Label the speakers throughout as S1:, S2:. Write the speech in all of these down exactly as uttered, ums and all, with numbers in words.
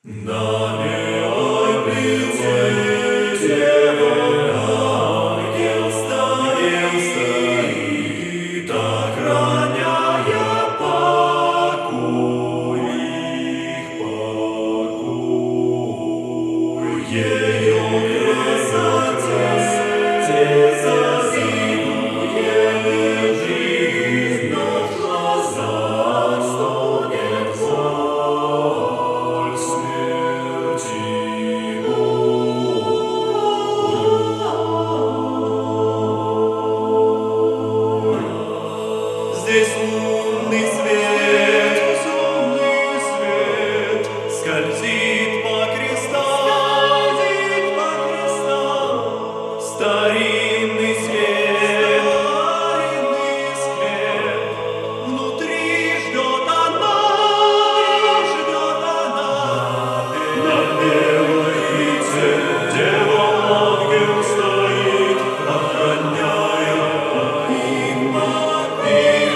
S1: На белой плите ангел стоит, охраняя покой их, покой. Ее красоте те завидуем, жизнь на глазах стонет боль смерти. Здесь лунный свет, лунный свет скользит по крестам, скользит по крестам. Старинный свет, старинный свет, внутри ждет она, ждет она. На белой птице дева ангел стоит, охраняя их покой.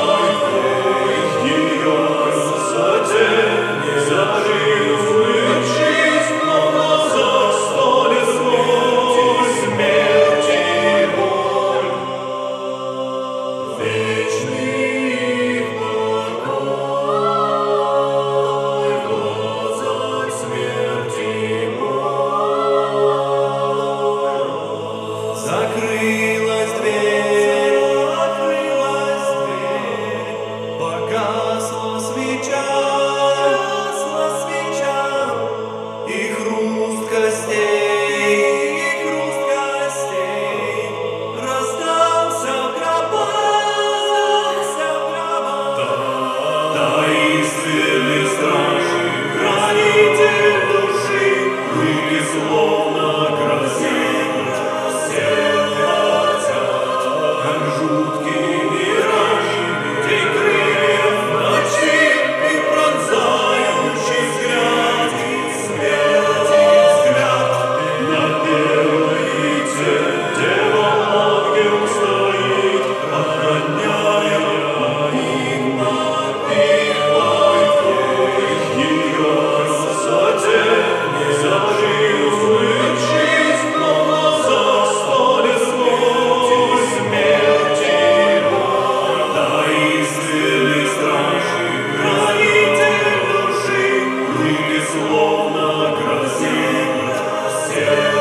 S1: Ее красоте не заживет жизнь, но в глазах стонет боль смерти и боль. Вечный покой в глазах смерти и боль. Закрылась дверь, закрылась дверь, погасла свеча, погасла свеча, и хруст костей, и хруст костей раздался в гробах, раздался в гробах. Таинственный страж, хранитель души, руки словно грозит, сердце хотят, как жуткий мираж, тень крыльев ночи и пронзающий взгляд, смерти взгляд. На белой птице дева ангел стоит, охраняя их покой. Ее красоте не заживет жизнь, но в глазах стонет боль смерти и боль. Таинственный страж, хранитель души, руки словно грозит, сердце